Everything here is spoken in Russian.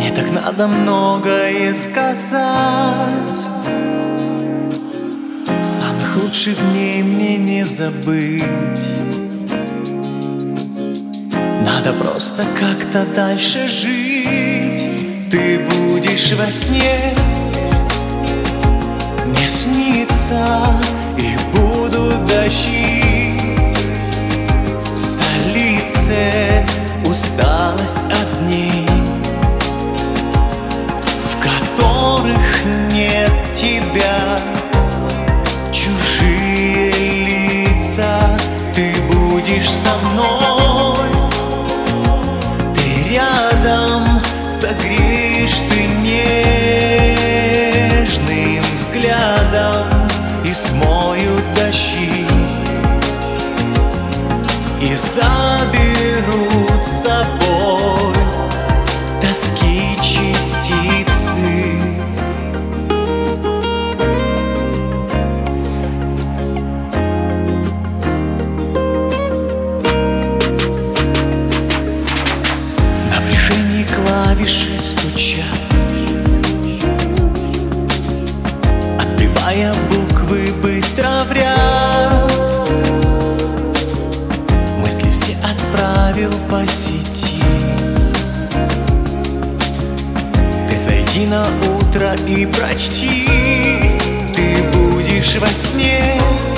Мне так надо многое сказать. Самых лучших дней мне не забыть. Надо просто как-то дальше жить. Ты будешь во сне мне снится, и будут дожди. В столице усталость от дней, в которых нет тебя. Чужие лица, ты будешь со мной. Ты рядом, согреешь ты нежным взглядом, и смоют дожди, и заберут с собой тоски частицы. Клавиши стучат, отбивая буквы быстро в ряд. Мысли все отправил по сети. Ты зайди на утро и прочти. Ты будешь во сне